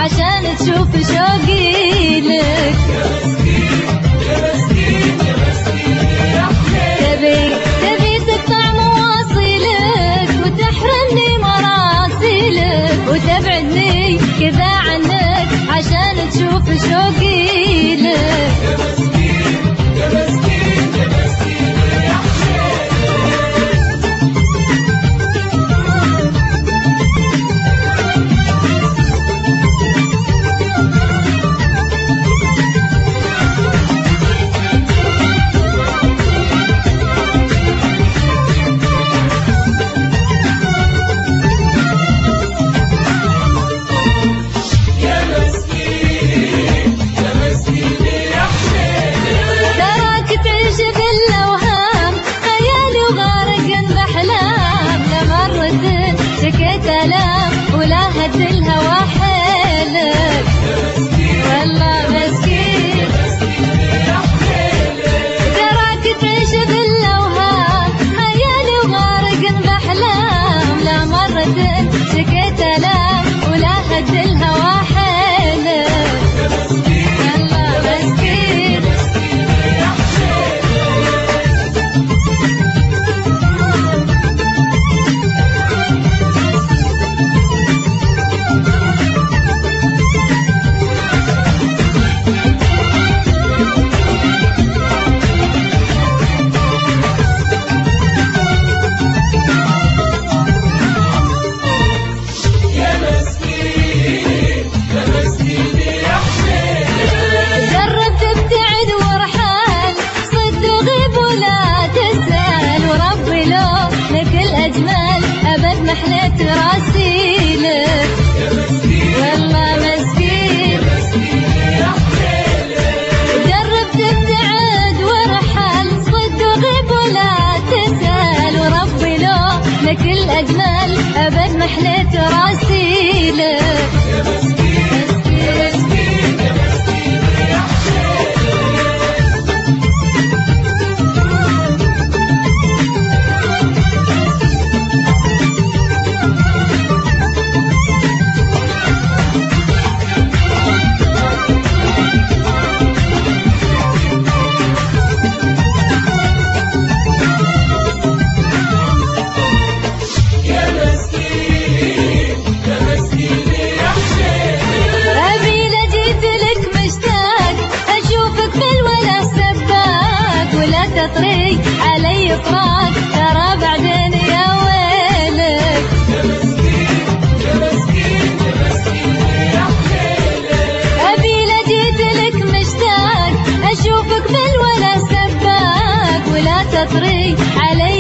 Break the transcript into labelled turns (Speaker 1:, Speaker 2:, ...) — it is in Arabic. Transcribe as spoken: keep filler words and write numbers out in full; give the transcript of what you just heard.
Speaker 1: عشان تشوف شوقي لك. تبي تبي تقطع مواصيلك وتحرمني مراسيلك وتبعدني كذا عنك عشان تشوف شوقي لك. شكيت ألام ولا هد الهوى حيلك والله مسكين. تراك تعيش بالأوهام خيالي وغارق بأحلام لا مرة شكيت ألام ولا هد الهوى حيلك والله مسكين. أبد محلت راسيلك والله مسكين. جرب تبتعد وارحل صد وغيب ولا تسأل وربي لو لك الأجمل أبد محلت راسيلك. تطريق علي فراق ترى بعدين يا ويلك. أبي لجيت لك مشتاق أشوفك بالولا سباق ولا تطريق علي